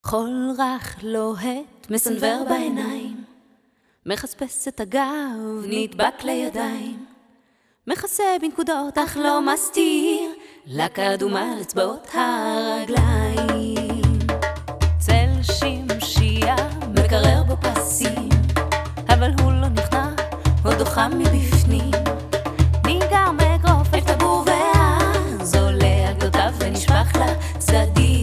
חול רך לוהט מסנוור בעיניים, מחספס את הגב, נדבק לידיים, מכסה בנקודות אך לא מסתיר, לק אדומה על אצבעות הרגליים. צל שמשייה מקרר בו פסים, אבל הוא לא נכנע, עוד דוחה מבפנים. ניגר מאגרוף אל טבור ואז עולה על גדותיו ונשפך לצדדים.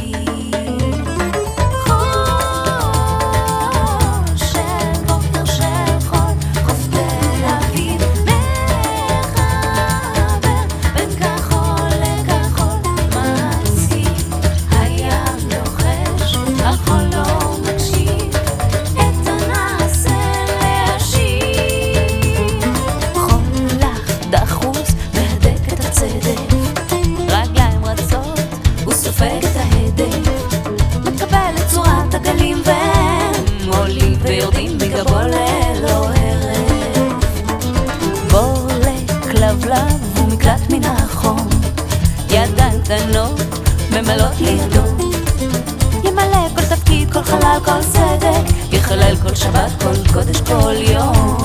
ויורדים מגבו ללא ערב, בור לכלבלב ומקלט מן החום, ידיים קטנות ממלאות לידו, ימלא כל תפקיד, כל חלל, כל צדק, יחלל כל שבת, כל קודש, כל יום.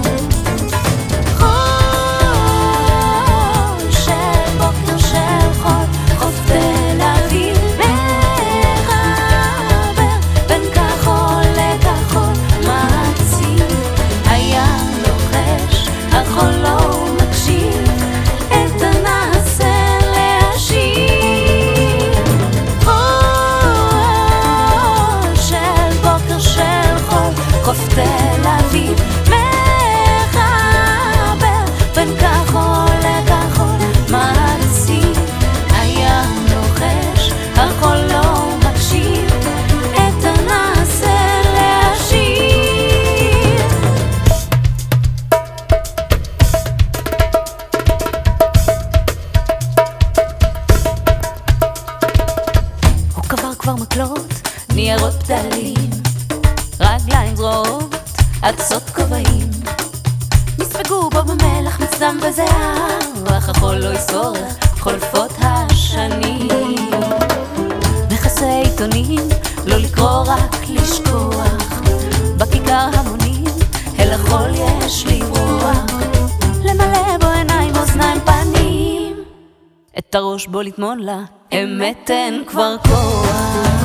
חוף תל אביב מחבר בין כחול לכחול, מעשי הים לוחש, החול לא מקשיב, את הנעשה להשאיר. הוא קבר כבר מקלות, ניירות פתלים, רגליים זרועות, עצות כובעים, נספגו בו במלח, מצדם בזהב, אך החול לא יסורך, חולפות השנים. מכסה עיתונים, לא לקרוא רק לשכוח, בכיכר המונים, אל החול יש לי רוח, למלא בו עיניים, אוזניים, פנים, את הראש בו לטמון לה, אמת אין כבר כוח.